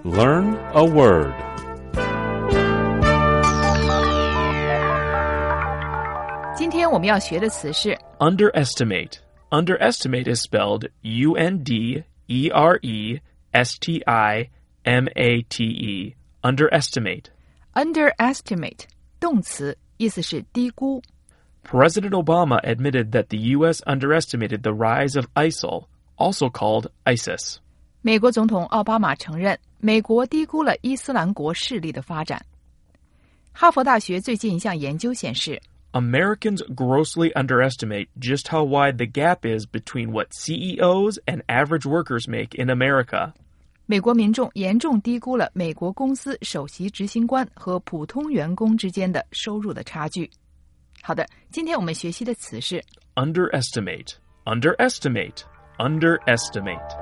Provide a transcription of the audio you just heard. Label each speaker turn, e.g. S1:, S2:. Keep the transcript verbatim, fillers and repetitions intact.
S1: Learn a word.
S2: Today 今天我们要学的词是
S3: Underestimate. Underestimate is spelled U N D E R E S T I M A T E. Underestimate.
S2: underestimate 动词，意思是低估。
S3: President Obama admitted that the U S underestimated the rise of ISIL, also called ISIS.
S2: 美国总统奥巴马承认，美国低估了伊斯兰国势力的发展。哈佛大学最近一项研究显示
S3: Americans grossly underestimate just how wide the gap is between what C E Os and average workers make in America.
S2: 美国民众严重低估了美国公司首席执行官和普通员工之间的收入的差距。好的，今天我们学习的词是
S3: Underestimate. Underestimate. Underestimate.